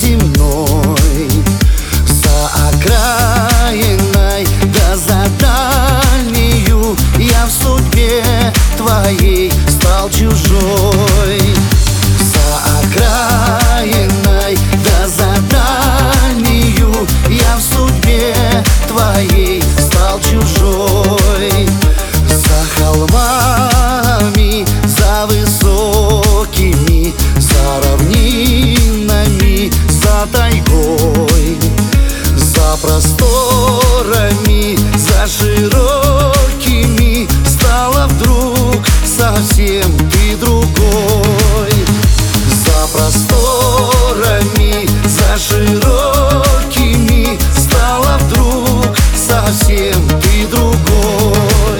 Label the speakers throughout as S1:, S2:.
S1: неземной. За окраиной, да за дальнею, я в судьбе твоей стал чужой. За окраиной, да за дальнею, я в судьбе твоей стал чужой. За холмами, за высокими, за равнинами, за тайгой, за просторами, за широкими стала вдруг совсем ты другой. За просторами, за широкими стала вдруг совсем ты другой.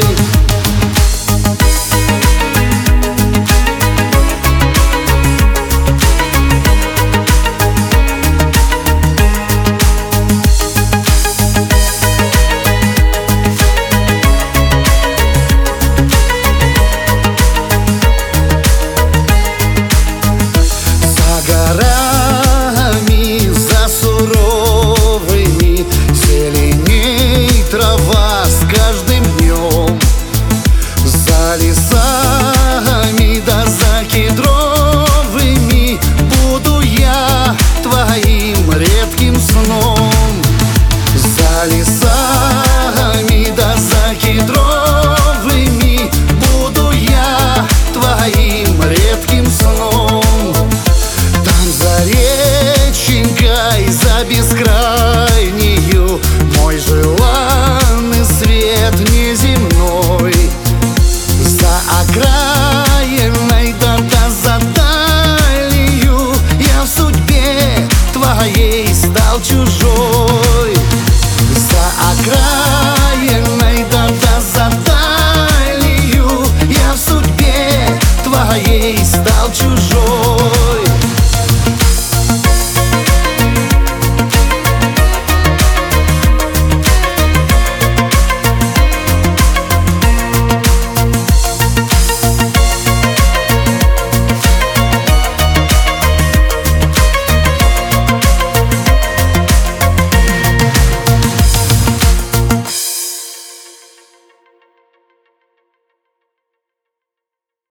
S1: Трава с каждым днем, за лесами, да за кедровыми буду я твоим редким сном. За лесами, да за кедровыми буду я твоим редким сном. Там за реченькой, за бескрайнею мой желанный свет неземной. За окраиной, да за далью, я в судьбе твоей стал чужой.